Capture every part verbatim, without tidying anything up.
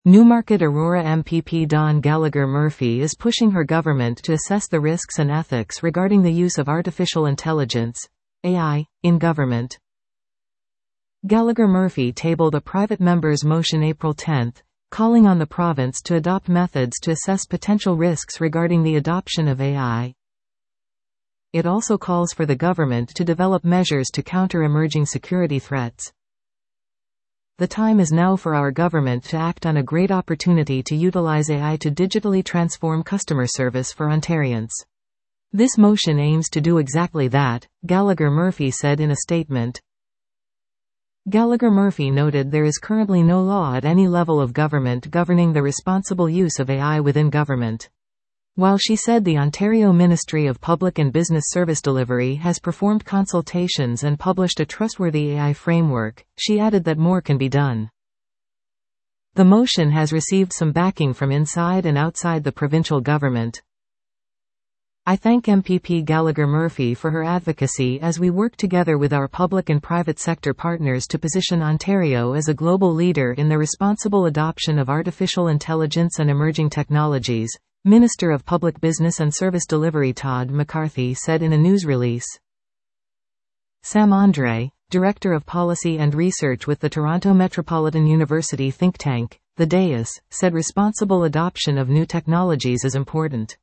Newmarket Aurora M P P Dawn Gallagher Murphy is pushing her government to assess the risks and ethics regarding the use of artificial intelligence, A I, in government. Gallagher Murphy tabled a private member's motion April tenth, calling on the province to adopt methods to assess potential risks regarding the adoption of A I. It also calls for the government to develop measures to counter emerging security threats. The time is now for our government to act on a great opportunity to utilize A I to digitally transform customer service for Ontarians. This motion aims to do exactly that, Gallagher Murphy said in a statement. Gallagher Murphy noted there is currently no law at any level of government governing the responsible use of A I within government. While she said the Ontario Ministry of Public and Business Service Delivery has performed consultations and published a trustworthy A I framework, she added that more can be done. The motion has received some backing from inside and outside the provincial government. I thank M P P Gallagher Murphy for her advocacy as we work together with our public and private sector partners to position Ontario as a global leader in the responsible adoption of artificial intelligence and emerging technologies, Minister of Public Business and Service Delivery Todd McCarthy said in a news release. Sam Andre, Director of Policy and Research with the Toronto Metropolitan University think tank, the D A I S, said responsible adoption of new technologies is important.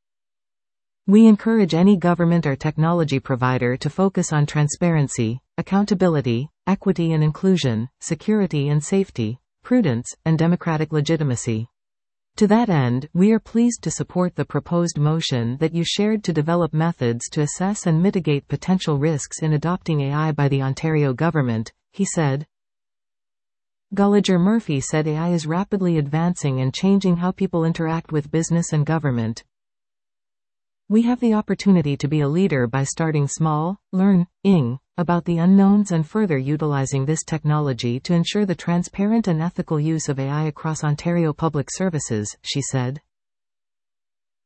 We encourage any government or technology provider to focus on transparency, accountability, equity and inclusion, security and safety, prudence, and democratic legitimacy. To that end, we are pleased to support the proposed motion that you shared to develop methods to assess and mitigate potential risks in adopting A I by the Ontario government, he said. Gallagher Murphy said A I is rapidly advancing and changing how people interact with business and government. We have the opportunity to be a leader by starting small, learning about the unknowns and further utilizing this technology to ensure the transparent and ethical use of A I across Ontario public services, she said.